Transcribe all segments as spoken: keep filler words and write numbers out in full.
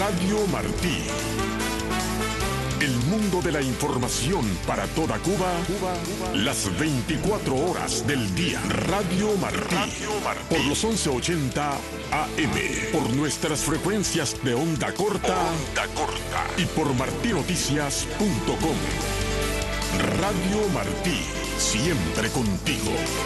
Radio Martí. El mundo de la información para toda Cuba, Cuba, Cuba. Las veinticuatro horas del día. Radio Martí. Radio Martí. Por los once ochenta A M. Por nuestras frecuencias de onda corta. Onda corta. Y por martinoticias punto com. Radio Martí. Siempre contigo.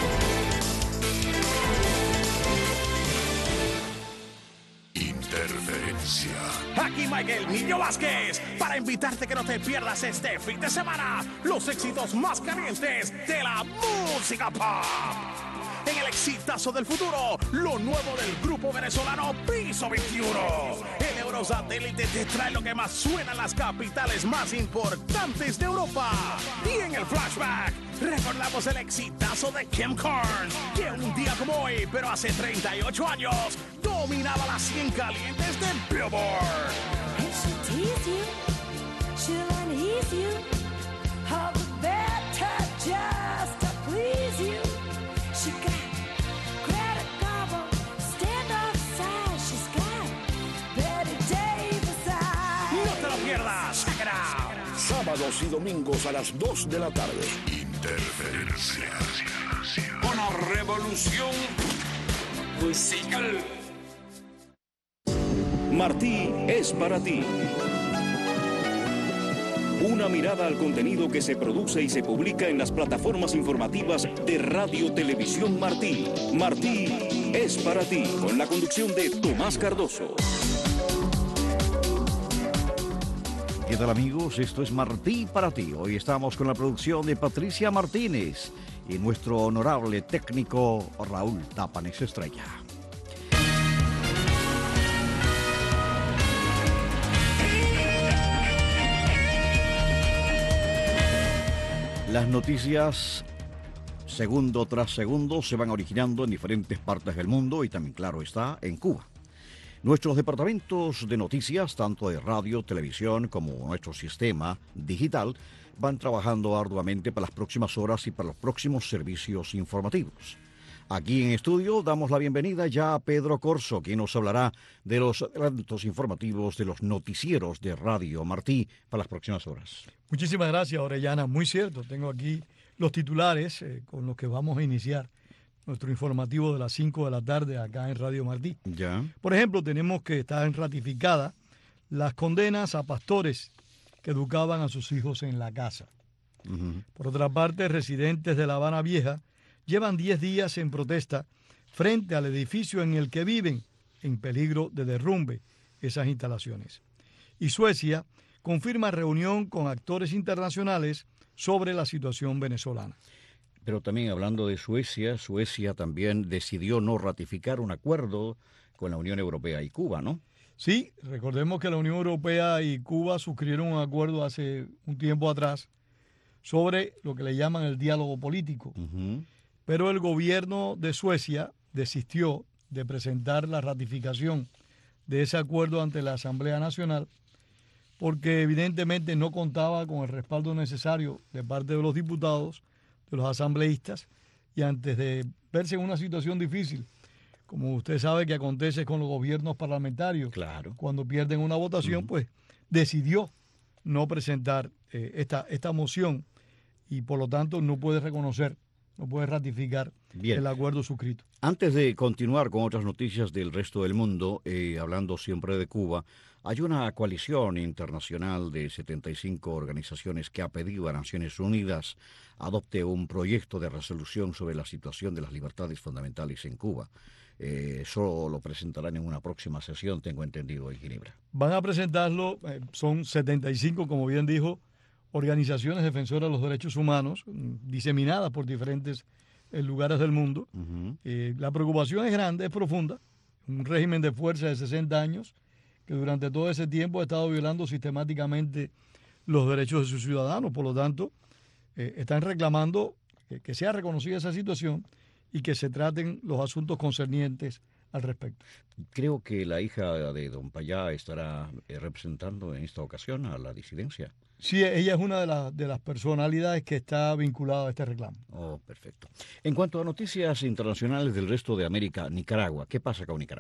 Interferencia. Aquí Michael Niño Vázquez para invitarte que no te pierdas este fin de semana los éxitos más calientes de la música pop. En el exitazo del futuro, lo nuevo del grupo venezolano Piso veintiuno. El Eurosatélite te trae lo que más suena en las capitales más importantes de Europa. Y en el flashback, recordamos el exitazo de Kim Carnes, que un día como hoy, pero hace treinta y ocho años, dominaba las cien calientes de Billboard. And she'll tease you, she'll unease you, all the better just to please you. She got Greta Garbo, stand offside, she's got Betty Davis eyes. No te lo pierdas, check it out. Sábados y domingos a las dos de la tarde. Interferencia. Una revolución musical. Martí es para ti. Una mirada al contenido que se produce y se publica en las plataformas informativas de Radio Televisión Martí. Martí es para ti, con la conducción de Tomás Cardoso. ¿Qué tal, amigos? Esto es Martí para ti. Hoy estamos con la producción de Patricia Martínez y nuestro honorable técnico Raúl Tapanes Estrella. Las noticias, segundo tras segundo, se van originando en diferentes partes del mundo y también, claro está, en Cuba. Nuestros departamentos de noticias, tanto de radio, televisión, como nuestro sistema digital, van trabajando arduamente para las próximas horas y para los próximos servicios informativos. Aquí en estudio damos la bienvenida ya a Pedro Corso, quien nos hablará de los adelantos informativos de los noticieros de Radio Martí para las próximas horas. Muchísimas gracias, Orellana. Muy cierto, tengo aquí los titulares eh, con los que vamos a iniciar nuestro informativo de las cinco de la tarde acá en Radio Martí. Ya. Por ejemplo, tenemos que están ratificadas las condenas a pastores que educaban a sus hijos en la casa. Uh-huh. Por otra parte, residentes de La Habana Vieja llevan diez días en protesta frente al edificio en el que viven, en peligro de derrumbe esas instalaciones. Y Suecia confirma reunión con actores internacionales sobre la situación venezolana. Pero también hablando de Suecia, Suecia también decidió no ratificar un acuerdo con la Unión Europea y Cuba, ¿no? Sí, recordemos que la Unión Europea y Cuba suscribieron un acuerdo hace un tiempo atrás sobre lo que le llaman el diálogo político. Uh-huh. Pero el gobierno de Suecia desistió de presentar la ratificación de ese acuerdo ante la Asamblea Nacional porque evidentemente no contaba con el respaldo necesario de parte de los diputados, de los asambleístas, y antes de verse en una situación difícil, como usted sabe que acontece con los gobiernos parlamentarios, claro, cuando pierden una votación, uh-huh. pues decidió no presentar eh, esta, esta moción y por lo tanto no puede reconocer, no puede ratificar Bien. el acuerdo suscrito. Antes de continuar con otras noticias del resto del mundo, eh, hablando siempre de Cuba, hay una coalición internacional de setenta y cinco organizaciones que ha pedido a Naciones Unidas adopte un proyecto de resolución sobre la situación de las libertades fundamentales en Cuba. Eh, solo lo presentarán en una próxima sesión, tengo entendido, en Ginebra. Van a presentarlo, eh, son setenta y cinco, como bien dijo, organizaciones defensoras de los derechos humanos, diseminadas por diferentes eh, lugares del mundo. Uh-huh. Eh, la preocupación es grande, es profunda. Un régimen de fuerza de sesenta años que durante todo ese tiempo ha estado violando sistemáticamente los derechos de sus ciudadanos. Por lo tanto, eh, están reclamando que, que sea reconocida esa situación y que se traten los asuntos concernientes al respecto. Creo que la hija de don Payá estará eh, representando en esta ocasión a la disidencia. Sí, ella es una de, la, de las personalidades que está vinculada a este reclamo. Oh, perfecto. En cuanto a noticias internacionales del resto de América, Nicaragua, ¿qué pasa con Nicaragua?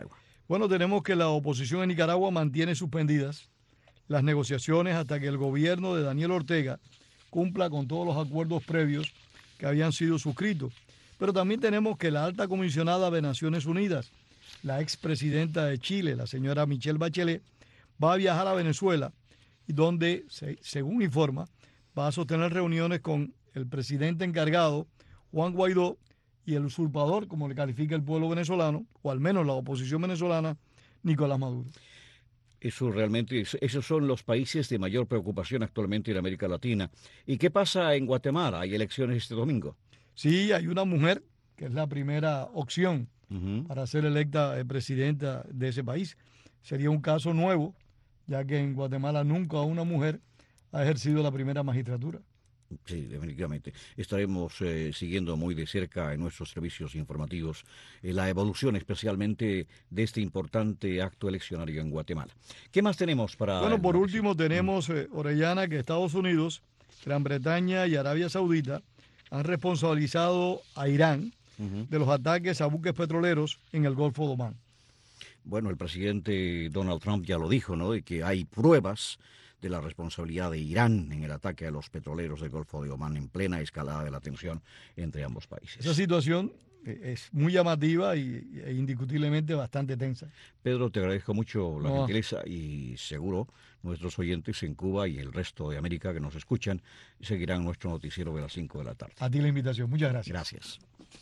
Bueno, tenemos que la oposición en Nicaragua mantiene suspendidas las negociaciones hasta que el gobierno de Daniel Ortega cumpla con todos los acuerdos previos que habían sido suscritos. Pero también tenemos que la alta comisionada de Naciones Unidas, la expresidenta de Chile, la señora Michelle Bachelet, va a viajar a Venezuela y donde, se, según informa, va a sostener reuniones con el presidente encargado, Juan Guaidó, y el usurpador, como le califica el pueblo venezolano, o al menos la oposición venezolana, Nicolás Maduro. Eso realmente, esos son los países de mayor preocupación actualmente en América Latina. ¿Y qué pasa en Guatemala? ¿Hay elecciones este domingo? Sí, hay una mujer que es la primera opción Uh-huh. para ser electa eh, presidenta de ese país. Sería un caso nuevo, ya que en Guatemala nunca una mujer ha ejercido la primera magistratura. Sí, definitivamente. Estaremos eh, siguiendo muy de cerca en nuestros servicios informativos eh, la evolución especialmente de este importante acto eleccionario en Guatemala. ¿Qué más tenemos para...? Bueno, por el último tenemos, eh, Orellana, que Estados Unidos, Gran Bretaña y Arabia Saudita han responsabilizado a Irán Uh-huh. de los ataques a buques petroleros en el Golfo de Omán. Bueno, el presidente Donald Trump ya lo dijo, ¿no?, de que hay pruebas de la responsabilidad de Irán en el ataque a los petroleros del Golfo de Omán en plena escalada de la tensión entre ambos países. Esa situación eh, es muy llamativa y, e indiscutiblemente bastante tensa. Pedro, te agradezco mucho la No. gentileza y seguro nuestros oyentes en Cuba y el resto de América que nos escuchan seguirán nuestro noticiero de las cinco de la tarde. A ti la invitación. Muchas gracias. Gracias.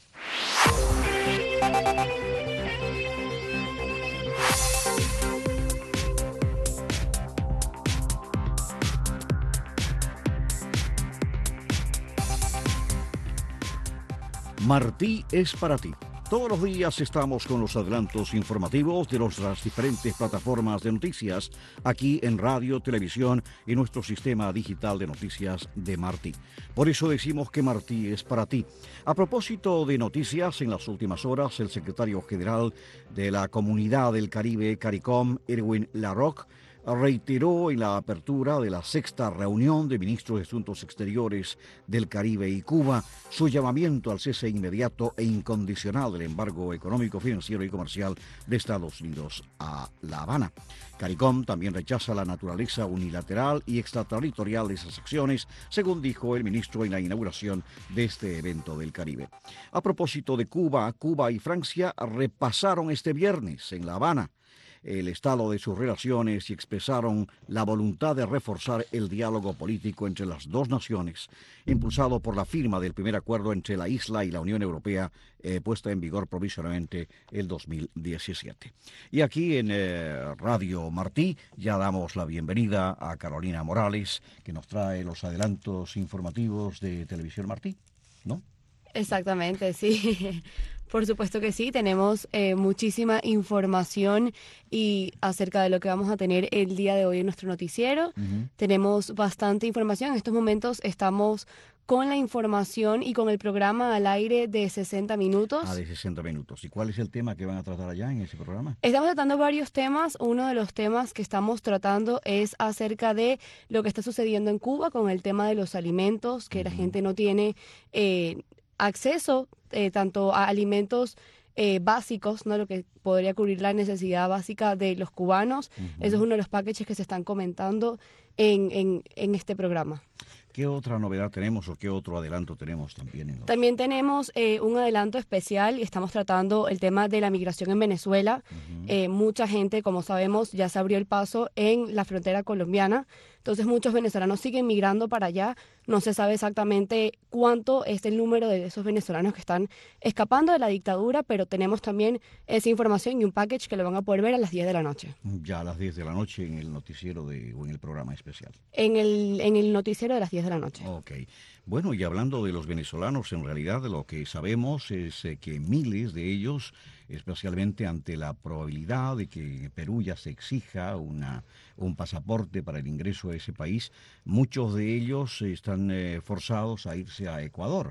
Martí es para ti. Todos los días estamos con los adelantos informativos de nuestras diferentes plataformas de noticias, aquí en radio, televisión y nuestro sistema digital de noticias de Martí. Por eso decimos que Martí es para ti. A propósito de noticias, en las últimas horas, el secretario general de la Comunidad del Caribe, CARICOM, Erwin Larroque, reiteró en la apertura de la sexta reunión de ministros de Asuntos Exteriores del Caribe y Cuba su llamamiento al cese inmediato e incondicional del embargo económico, financiero y comercial de Estados Unidos a La Habana. CARICOM también rechaza la naturaleza unilateral y extraterritorial de esas acciones, según dijo el ministro en la inauguración de este evento del Caribe. A propósito de Cuba, Cuba y Francia repasaron este viernes en La Habana el estado de sus relaciones y expresaron la voluntad de reforzar el diálogo político entre las dos naciones, impulsado por la firma del primer acuerdo entre la isla y la Unión Europea, eh, puesta en vigor provisionalmente el dos mil diecisiete. Y aquí en eh, Radio Martí ya damos la bienvenida a Carolina Morales, que nos trae los adelantos informativos de Televisión Martí, ¿no? Exactamente, sí. Por supuesto que sí, tenemos eh, muchísima información y acerca de lo que vamos a tener el día de hoy en nuestro noticiero. Uh-huh. Tenemos bastante información. En estos momentos estamos con la información y con el programa al aire de sesenta minutos. Ah, de sesenta minutos. ¿Y cuál es el tema que van a tratar allá en ese programa? Estamos tratando varios temas. Uno de los temas que estamos tratando es acerca de lo que está sucediendo en Cuba con el tema de los alimentos, que uh-huh. la gente no tiene eh, acceso eh, tanto a alimentos eh, básicos, ¿no? Lo que podría cubrir la necesidad básica de los cubanos. Uh-huh. Eso es uno de los packages que se están comentando en, en, en este programa. ¿Qué otra novedad tenemos o qué otro adelanto tenemos también? En los... También tenemos eh, un adelanto especial y estamos tratando el tema de la migración en Venezuela. Uh-huh. Eh, mucha gente, como sabemos, ya se abrió el paso en la frontera colombiana. Entonces muchos venezolanos siguen migrando para allá. No se sabe exactamente cuánto es el número de esos venezolanos que están escapando de la dictadura, pero tenemos también esa información y un package que lo van a poder ver a las diez de la noche. Ya a las diez de la noche en el noticiero de, o en el programa especial. En el, en el noticiero de las diez de la noche. Ok. Bueno, y hablando de los venezolanos, en realidad lo que sabemos es eh, que miles de ellos, especialmente ante la probabilidad de que Perú ya se exija una, un pasaporte para el ingreso a ese país, muchos de ellos están eh, forzados a irse a Ecuador.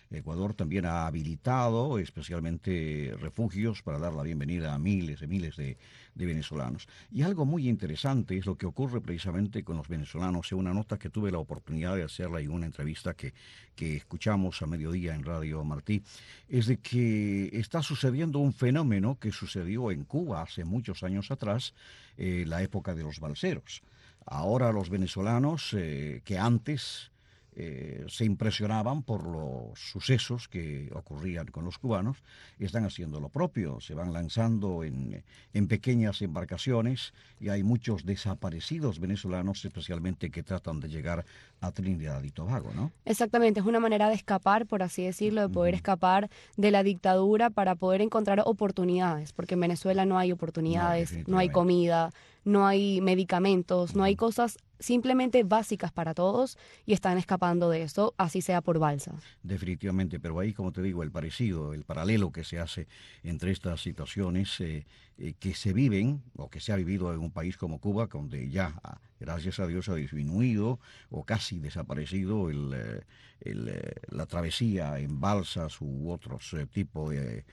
Ecuador también ha habilitado especialmente refugios para dar la bienvenida a miles y miles de, de venezolanos. Y algo muy interesante es lo que ocurre precisamente con los venezolanos. En una nota que tuve la oportunidad de hacerla y una entrevista que, que escuchamos a mediodía en Radio Martí, es de que está sucediendo un fenómeno que sucedió en Cuba hace muchos años atrás, eh, la época de los balseros. Ahora los venezolanos eh, que antes eh, se impresionaban por los sucesos que ocurrían con los cubanos, están haciendo lo propio, se van lanzando en, en pequeñas embarcaciones y hay muchos desaparecidos venezolanos, especialmente que tratan de llegar a Trinidad y Tobago, ¿no? Exactamente, es una manera de escapar, por así decirlo, de poder uh-huh. escapar de la dictadura para poder encontrar oportunidades, porque en Venezuela no hay oportunidades, no, no hay comida, no hay medicamentos, uh-huh. no hay cosas simplemente básicas para todos y están escapando de eso, así sea por balsa. Definitivamente, pero ahí, como te digo, el parecido, el paralelo que se hace entre estas situaciones eh, eh, que se viven o que se ha vivido en un país como Cuba, donde ya, gracias a Dios, ha disminuido o casi desaparecido el, el, la travesía en balsas u otros eh, tipos de,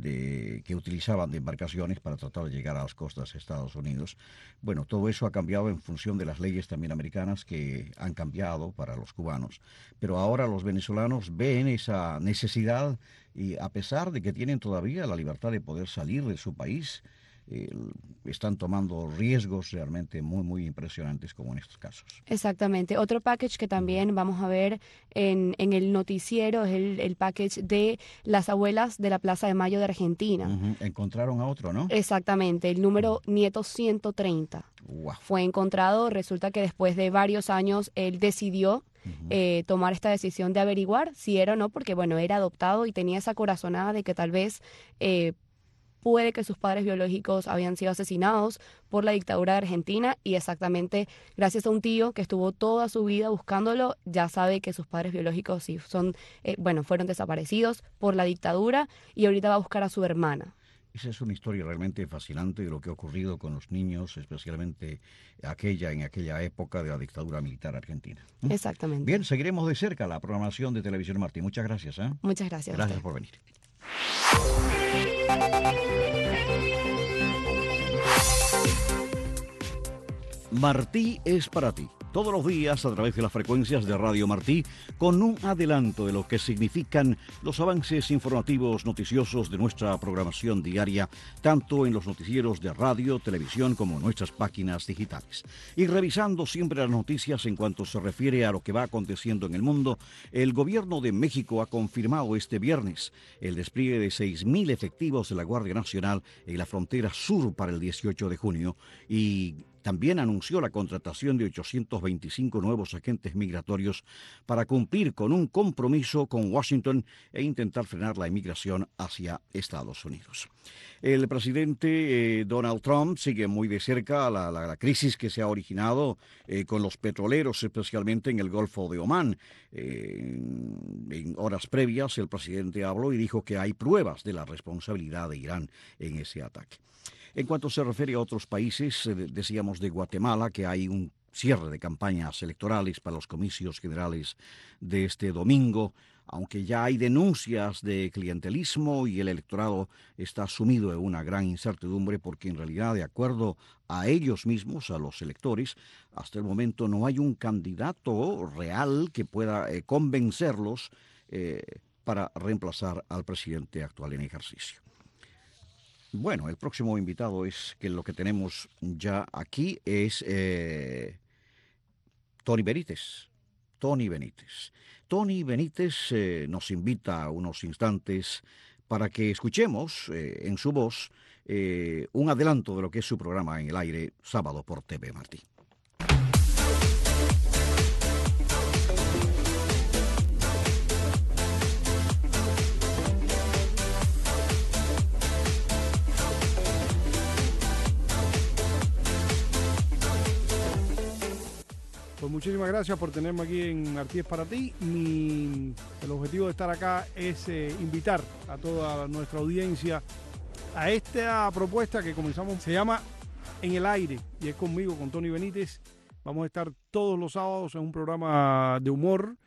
de, que utilizaban de embarcaciones para tratar de llegar a las costas de Estados Unidos. Bueno, todo eso ha cambiado en función de las leyes también americanas que han cambiado para los cubanos. Pero ahora los venezolanos ven esa necesidad y a pesar de que tienen todavía la libertad de poder salir de su país, eh, están tomando riesgos realmente muy, muy impresionantes como en estos casos. Exactamente. Otro package que también vamos a ver en, en el noticiero es el, el package de las abuelas de la Plaza de Mayo de Argentina. Uh-huh. Encontraron a otro, ¿no? Exactamente. El número uh-huh. Nieto ciento treinta. Wow. Fue encontrado. Resulta que después de varios años él decidió Uh-huh. eh, tomar esta decisión de averiguar si era o no, porque bueno, era adoptado y tenía esa corazonada de que tal vez eh, puede que sus padres biológicos habían sido asesinados por la dictadura de Argentina y exactamente gracias a un tío que estuvo toda su vida buscándolo, ya sabe que sus padres biológicos sí son, eh, bueno, fueron desaparecidos por la dictadura y ahorita va a buscar a su hermana. Esa es una historia realmente fascinante de lo que ha ocurrido con los niños, especialmente aquella en aquella época de la dictadura militar argentina. ¿Mm? Exactamente. Bien, seguiremos de cerca la programación de Televisión Martí. Muchas gracias. ¿eh? Muchas gracias. Gracias por venir. Martí es para ti. Todos los días a través de las frecuencias de Radio Martí, con un adelanto de lo que significan los avances informativos noticiosos de nuestra programación diaria, tanto en los noticieros de radio, televisión, como en nuestras páginas digitales. Y revisando siempre las noticias en cuanto se refiere a lo que va aconteciendo en el mundo, el gobierno de México ha confirmado este viernes el despliegue de seis mil efectivos de la Guardia Nacional en la frontera sur para el dieciocho de junio y también anunció la contratación de ochocientos veinticinco nuevos agentes migratorios para cumplir con un compromiso con Washington e intentar frenar la inmigración hacia Estados Unidos. El presidente eh, Donald Trump sigue muy de cerca la, la, la crisis que se ha originado eh, con los petroleros, especialmente en el Golfo de Omán. Eh, en, en horas previas, el presidente habló y dijo que hay pruebas de la responsabilidad de Irán en ese ataque. En cuanto se refiere a otros países, decíamos de Guatemala que hay un cierre de campañas electorales para los comicios generales de este domingo, aunque ya hay denuncias de clientelismo y el electorado está sumido en una gran incertidumbre porque en realidad, de acuerdo a ellos mismos, a los electores, hasta el momento no hay un candidato real que pueda eh, convencerlos eh, para reemplazar al presidente actual en ejercicio. Bueno, el próximo invitado es que lo que tenemos ya aquí es eh, Tony Benítez. Tony Benítez. Tony Benítez eh, nos invita a unos instantes para que escuchemos eh, en su voz eh, un adelanto de lo que es su programa en el aire sábado por T V Martí. Pues muchísimas gracias por tenerme aquí en Martí es para ti. Mi, el objetivo de estar acá es eh, invitar a toda nuestra audiencia a esta propuesta que comenzamos. Se llama En el Aire y es conmigo, con Tony Benítez. Vamos a estar todos los sábados en un programa de humor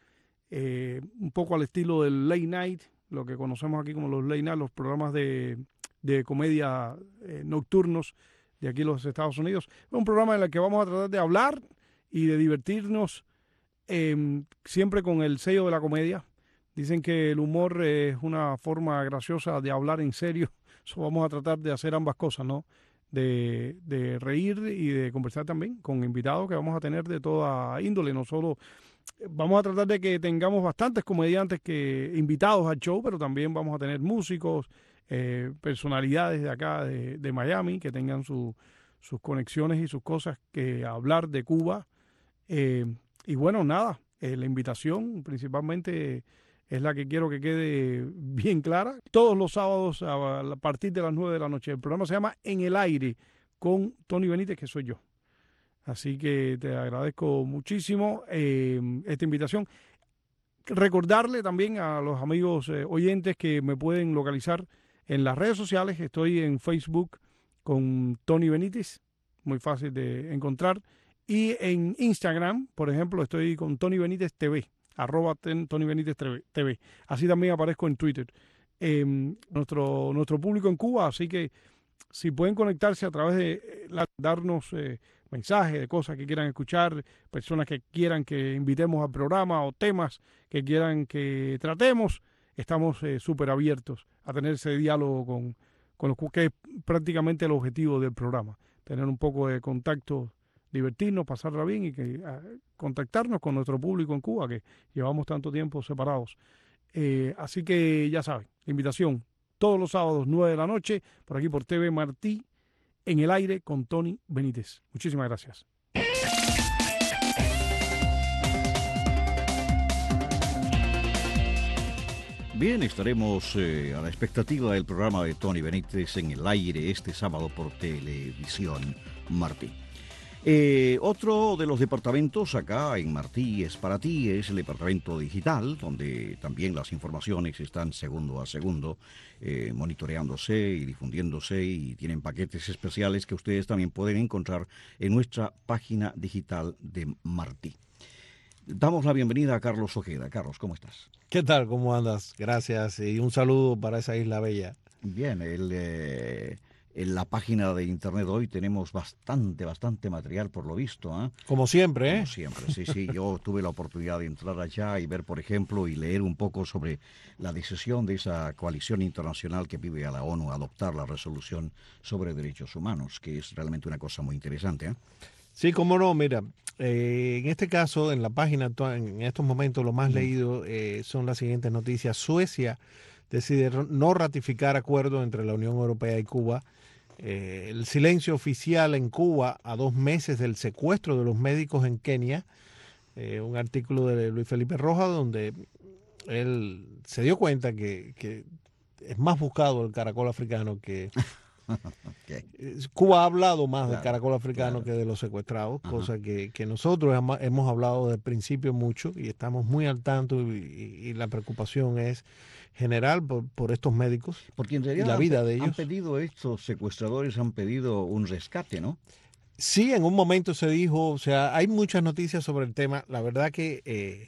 eh, un poco al estilo del late night, lo que conocemos aquí como los late night, los programas de, de comedia eh, nocturnos de aquí en los Estados Unidos. Es un programa en el que vamos a tratar de hablar y de divertirnos, eh, siempre con el sello de la comedia. Dicen que el humor es una forma graciosa de hablar en serio. So, vamos a tratar de hacer ambas cosas, ¿no? De, de reír y de conversar también con invitados que vamos a tener de toda índole. No solo vamos a tratar de que tengamos bastantes comediantes que invitados al show, pero también vamos a tener músicos, eh, personalidades de acá, de, de Miami, que tengan su, sus conexiones y sus cosas que hablar de Cuba. Eh, y bueno, nada, eh, la invitación principalmente es la que quiero que quede bien clara. Todos los sábados a partir de las nueve de la noche. El programa se llama En el Aire con Tony Benítez, que soy yo. Así que te agradezco muchísimo eh, esta invitación. Recordarle también a los amigos eh, oyentes que me pueden localizar en las redes sociales. Estoy en Facebook con Tony Benítez, muy fácil de encontrar. Y en Instagram, por ejemplo, estoy con Tony Benítez T V. Arroba Tony Benítez T V. Así también aparezco en Twitter. Eh, nuestro, nuestro público en Cuba, así que si pueden conectarse a través de la, darnos eh, mensajes de cosas que quieran escuchar, personas que quieran que invitemos al programa o temas que quieran que tratemos, estamos súper eh, abiertos a tener ese diálogo con, con los que es prácticamente el objetivo del programa. Tener un poco de contacto, divertirnos, pasarla bien y que a, contactarnos con nuestro público en Cuba, que llevamos tanto tiempo separados. Eh, así que ya saben, la invitación todos los sábados, nueve de la noche, por aquí por T V Martí, En el Aire con Tony Benítez. Muchísimas gracias. Bien, estaremos eh, a la expectativa del programa de Tony Benítez En el Aire este sábado por Televisión Martí. Eh, otro de los departamentos acá en Martí es para ti, es el departamento digital, donde también las informaciones están segundo a segundo eh, monitoreándose y difundiéndose, y tienen paquetes especiales que ustedes también pueden encontrar en nuestra página digital de Martí. Damos la bienvenida a Carlos Ojeda. Carlos, ¿cómo estás? ¿Qué tal? ¿Cómo andas? Gracias y un saludo para esa isla bella. Bien, el... Eh... En la página de internet hoy tenemos bastante, bastante material por lo visto. ¿eh? Como siempre, ¿eh? Como siempre, sí, sí. Yo tuve la oportunidad de entrar allá y ver, por ejemplo, y leer un poco sobre la decisión de esa coalición internacional que pide a la ONU adoptar la resolución sobre derechos humanos, que es realmente una cosa muy interesante. ¿eh? Sí, cómo no, mira, eh, en este caso, en la página, en estos momentos, lo más mm. leído eh, son las siguientes noticias. Suecia decide no ratificar acuerdo entre la Unión Europea y Cuba. Eh, el silencio oficial en Cuba a dos meses del secuestro de los médicos en Kenia, eh, un artículo de Luis Felipe Rojas donde él se dio cuenta que, que es más buscado el caracol africano que... Okay. Cuba ha hablado más claro, del caracol africano claro. que de los secuestrados, Ajá. cosa que, que nosotros hemos hablado desde el principio mucho y estamos muy al tanto y, y, y la preocupación es general por, por estos médicos. Porque en realidad y la vida han, de ellos. han pedido estos secuestradores, han pedido un rescate, ¿no? Sí, en un momento se dijo, o sea, hay muchas noticias sobre el tema. La verdad que eh,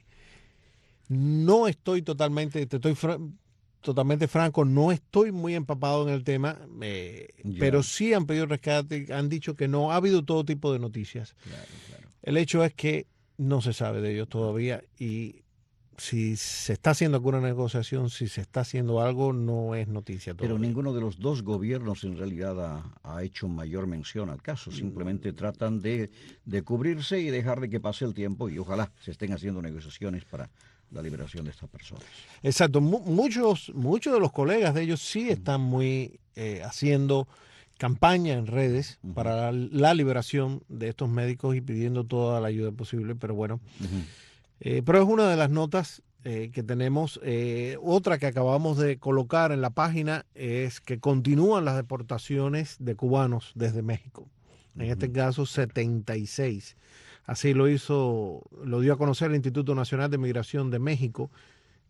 no estoy totalmente, te estoy fra totalmente franco, no estoy muy empapado en el tema, eh, pero sí han pedido rescate, han dicho que no, ha habido todo tipo de noticias. Claro, claro. El hecho es que no se sabe de ellos todavía y si se está haciendo alguna negociación, si se está haciendo algo, no es noticia todavía. Pero ninguno de los dos gobiernos en realidad ha, ha hecho mayor mención al caso, simplemente tratan de, de cubrirse y dejar de que pase el tiempo y ojalá se estén haciendo negociaciones para la liberación de estas personas. Exacto, muchos, muchos de los colegas de ellos sí están muy eh, haciendo campaña en redes uh-huh. para la, la liberación de estos médicos y pidiendo toda la ayuda posible, pero bueno, uh-huh. eh, pero es una de las notas eh, que tenemos. Eh, otra que acabamos de colocar en la página es que continúan las deportaciones de cubanos desde México, en uh-huh. este caso setenta y seis. Así lo hizo, lo dio a conocer el Instituto Nacional de Migración de México,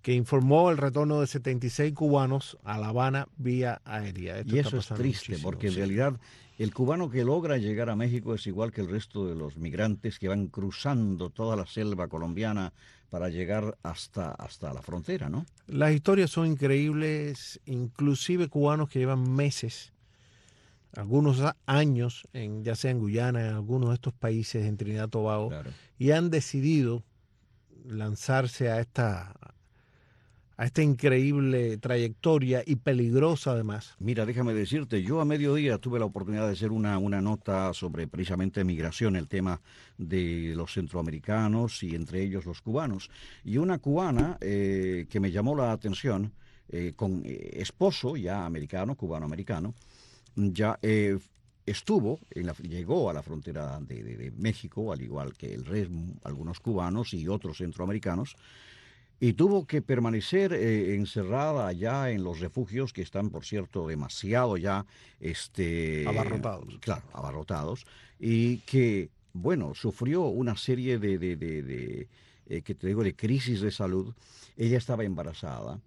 que informó el retorno de setenta y seis cubanos a La Habana vía aérea. Esto y está eso es pasando triste, muchísimo, porque en sí. realidad el cubano que logra llegar a México es igual que el resto de los migrantes que van cruzando toda la selva colombiana para llegar hasta, hasta la frontera, ¿no? Las historias son increíbles, inclusive cubanos que llevan meses, algunos años, en, ya sea en Guyana, en algunos de estos países, en Trinidad y Tobago, Claro. y han decidido lanzarse a esta, a esta increíble trayectoria y peligrosa además. Mira, déjame decirte, yo a mediodía tuve la oportunidad de hacer una, una nota sobre precisamente migración, el tema de los centroamericanos y entre ellos los cubanos. Y una cubana eh, que me llamó la atención, eh, con eh, esposo ya americano, cubano-americano, ya eh, estuvo, en la, llegó a la frontera de, de, de México, al igual que el resto, algunos cubanos y otros centroamericanos, y tuvo que permanecer eh, encerrada allá en los refugios que están, por cierto, demasiado ya este, abarrotados. Claro, abarrotados, y que, bueno, sufrió una serie de, de, de, de eh, que te digo, de crisis de salud. Ella estaba embarazada.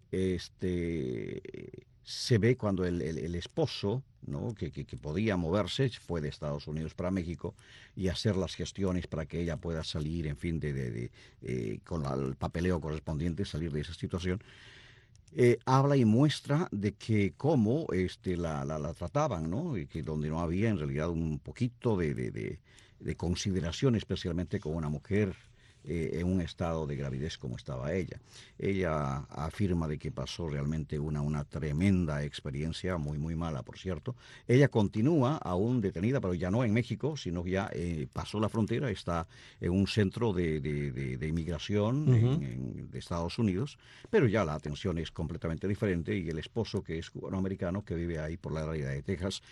Este, se ve cuando el, el, el esposo, ¿no? que, que, que podía moverse, fue de Estados Unidos para México y hacer las gestiones para que ella pueda salir, en fin, de, de, de eh, con la, el papeleo correspondiente, salir de esa situación. Eh, habla y muestra de que cómo este, la, la, la trataban, ¿no? Y que donde no había en realidad un poquito de, de, de, de consideración, especialmente con una mujer Eh, en un estado de gravidez como estaba ella. Ella afirma de que pasó realmente una, una tremenda experiencia, muy muy mala, por cierto. Ella continúa aún detenida, pero ya no en México, sino ya eh, pasó la frontera, está en un centro de, de, de, de inmigración uh-huh. en, en, de Estados Unidos, pero ya la atención es completamente diferente, y el esposo, que es cubano-americano, que vive ahí por la área de Texas,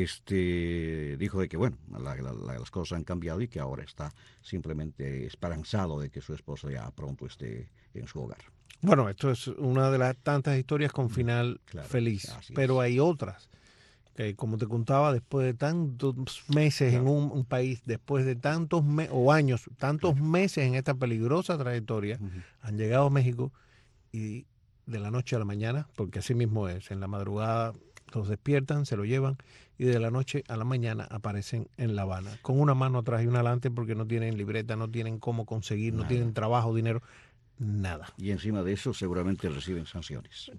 este, dijo de que, bueno, la, la, la, las cosas han cambiado y que ahora está simplemente esperanzado de que su esposo ya pronto esté en su hogar. Bueno, esto es una de las tantas historias con final claro, feliz, pero es. Hay otras que, como te contaba, después de tantos meses claro. en un, un país, después de tantos me o años, tantos claro. meses en esta peligrosa trayectoria, uh-huh. han llegado a México y de la noche a la mañana, porque así mismo es, en la madrugada los despiertan, se lo llevan, y de la noche a la mañana aparecen en La Habana, con una mano atrás y una adelante, porque no tienen libreta, no tienen cómo conseguir, nada. No tienen trabajo, dinero, nada. Y encima de eso seguramente reciben sanciones.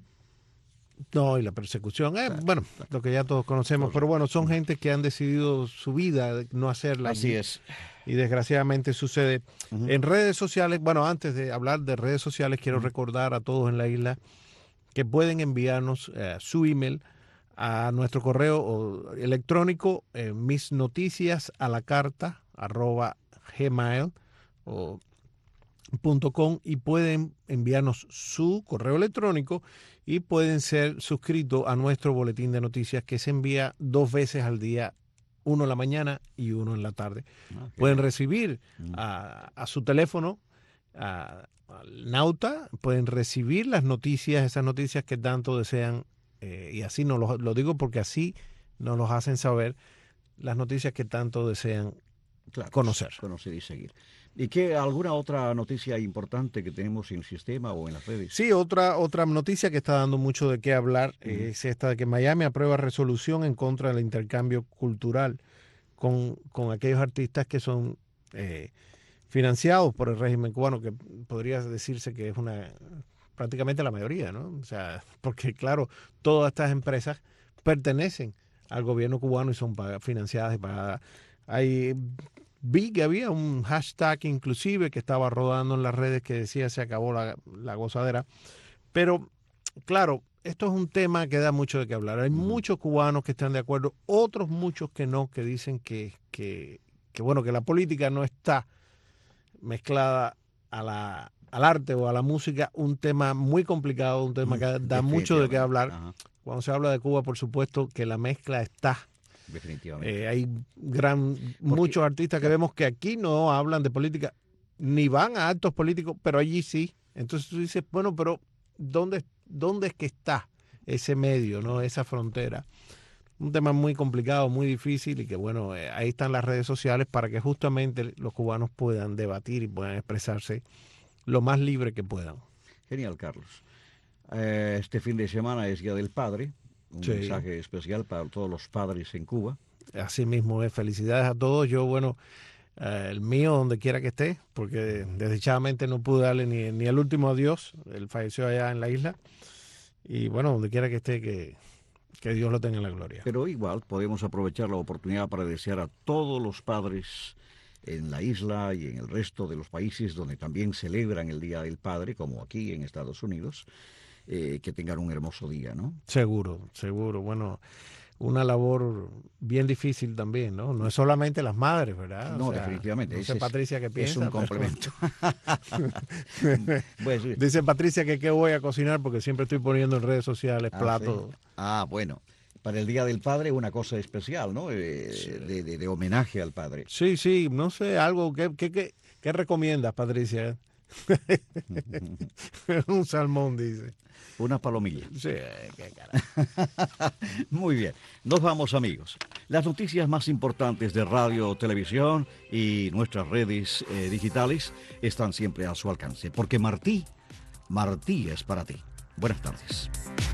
No, y la persecución, eh, claro, bueno, claro. lo que ya todos conocemos, pero bueno, son gente que han decidido su vida no hacerla. Así y, es. Y desgraciadamente sucede. Uh-huh. En redes sociales, bueno, antes de hablar de redes sociales, quiero uh-huh. recordar a todos en la isla que pueden enviarnos eh, su email a nuestro correo electrónico, eh, mis noticias a la carta arroba gmail o punto com, y pueden enviarnos su correo electrónico y pueden ser suscritos a nuestro boletín de noticias, que se envía dos veces al día, uno en la mañana y uno en la tarde. Okay. Pueden recibir mm. a, a su teléfono, a, al Nauta, pueden recibir las noticias, esas noticias que tanto desean. Eh, y así nos lo, lo digo porque así nos los hacen saber, las noticias que tanto desean claro, conocer. Conocer y seguir. ¿Y qué, alguna otra noticia importante que tenemos en el sistema o en las redes? Sí, otra, otra noticia que está dando mucho de qué hablar uh-huh. eh, es esta de que Miami aprueba resolución en contra del intercambio cultural con, con aquellos artistas que son eh, financiados por el régimen cubano, que podría decirse que es una... prácticamente la mayoría, ¿no? O sea, porque claro, todas estas empresas pertenecen al gobierno cubano y son pag- financiadas y pagadas. Hay, vi que había un hashtag inclusive que estaba rodando en las redes que decía se acabó la, la gozadera. Pero claro, esto es un tema que da mucho de qué hablar. Hay uh-huh. muchos cubanos que están de acuerdo, otros muchos que no, que dicen que, que, que bueno, que la política no está mezclada a la al arte o a la música, un tema muy complicado, un tema que da mucho de qué hablar. Ajá. Cuando se habla de Cuba, por supuesto que la mezcla está. Definitivamente. Eh, hay gran Porque, muchos artistas que vemos que aquí no hablan de política, ni van a actos políticos, pero allí sí. Entonces tú dices, bueno, pero ¿dónde, dónde es que está ese medio, no, esa frontera? Un tema muy complicado, muy difícil, y que bueno, eh, ahí están las redes sociales para que justamente los cubanos puedan debatir y puedan expresarse lo más libre que puedan. Genial, Carlos. Eh, este fin de semana es Día del Padre, un Sí. mensaje especial para todos los padres en Cuba. Así mismo es. Felicidades a todos. Yo, bueno, eh, el mío donde quiera que esté, porque desdichadamente no pude darle ni, ni el último adiós. Él falleció allá en la isla. Y bueno, donde quiera que esté, que, que Dios lo tenga en la gloria. Pero igual podemos aprovechar la oportunidad para desear a todos los padres en la isla y en el resto de los países donde también celebran el Día del Padre, como aquí en Estados Unidos, eh, que tengan un hermoso día, ¿no? Seguro, seguro. Bueno, una labor bien difícil también, ¿no? No es solamente las madres, ¿verdad? No, O sea, definitivamente. No sé, ese Patricia, qué es, piensa. es un pero- complemento. Pues, sí. Dice Patricia que qué voy a cocinar porque siempre estoy poniendo en redes sociales Ah, platos. sí. Ah, bueno. Para el Día del Padre una cosa especial, ¿no? Eh, de, de- de homenaje al padre. Sí, sí, no sé, algo. ¿Qué, qué, qué, qué recomiendas, Patricia? Un salmón, dice. Unas palomillas. Sí, qué cara. Muy bien. Nos vamos, amigos. Las noticias más importantes de radio, televisión y nuestras redes eh, digitales están siempre a su alcance. Porque Martí, Martí es para ti. Buenas tardes.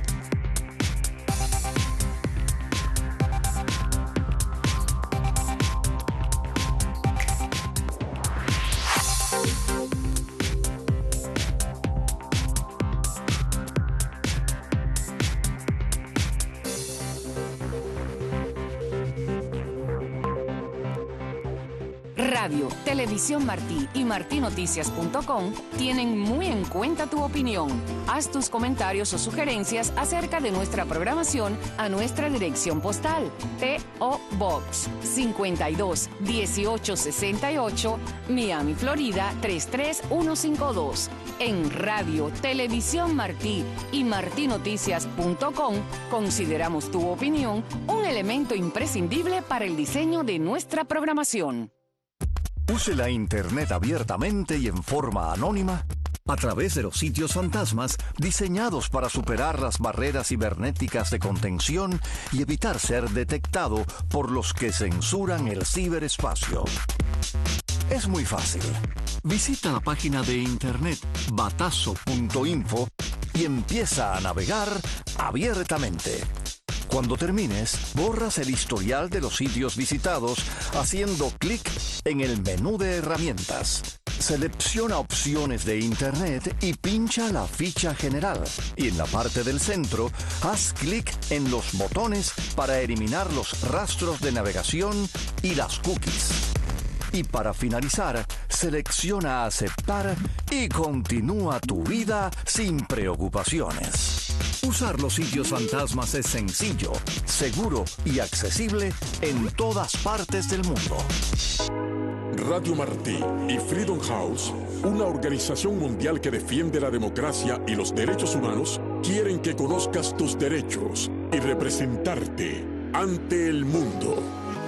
Radio, Televisión Martí y martí noticias punto com tienen muy en cuenta tu opinión. Haz tus comentarios o sugerencias acerca de nuestra programación a nuestra dirección postal. P O Box cincuenta y dos dieciocho sesenta y ocho, Miami, Florida tres tres uno cinco dos. En Radio, Televisión Martí y martí noticias punto com consideramos tu opinión un elemento imprescindible para el diseño de nuestra programación. Use la Internet abiertamente y en forma anónima a través de los sitios fantasmas diseñados para superar las barreras cibernéticas de contención y evitar ser detectado por los que censuran el ciberespacio. Es muy fácil. Visita la página de internet batazo punto info y empieza a navegar abiertamente. Cuando termines, borras el historial de los sitios visitados haciendo clic en el menú de herramientas. Selecciona opciones de Internet y pincha la ficha general. Y en la parte del centro, haz clic en los botones para eliminar los rastros de navegación y las cookies. Y para finalizar, selecciona aceptar y continúa tu vida sin preocupaciones. Usar los sitios fantasmas es sencillo, seguro y accesible en todas partes del mundo. Radio Martí y Freedom House, una organización mundial que defiende la democracia y los derechos humanos, quieren que conozcas tus derechos y representarte ante el mundo.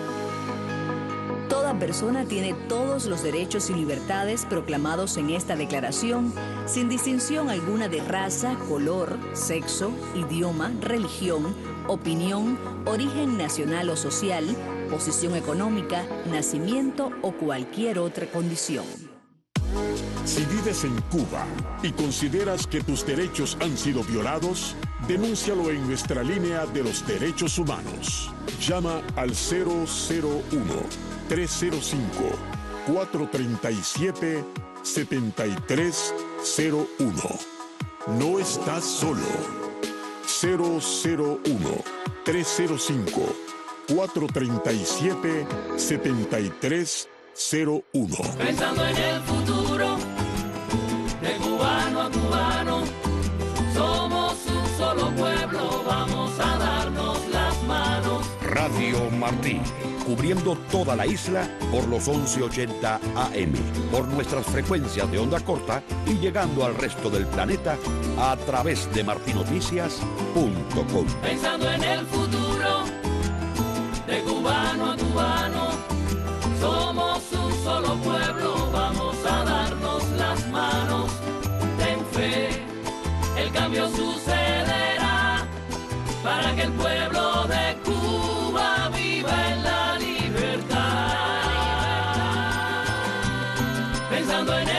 Toda persona tiene todos los derechos y libertades proclamados en esta declaración, sin distinción alguna de raza, color, sexo, idioma, religión, opinión, origen nacional o social, posición económica, nacimiento o cualquier otra condición. Si vives en Cuba y consideras que tus derechos han sido violados, denúncialo en nuestra línea de los derechos humanos. Llama al cero cero uno, tres cero cinco, cuatro tres siete, siete tres cero uno. No estás solo. cero cero uno, tres cero cinco, cuatro tres siete, siete tres cero uno. Pensando en el futuro, de cubano a cubano, somos un solo pueblo, vamos a darnos las manos. Radio Martí, cubriendo toda la isla por los once ochenta A M, por nuestras frecuencias de onda corta y llegando al resto del planeta a través de martí noticias punto com. Pensando en el futuro, de cubano a cubano, somos un solo pueblo, vamos a darnos las manos. Ten fe, el cambio sucederá para que el pueblo de Cuba viva en la libertad. Pensando en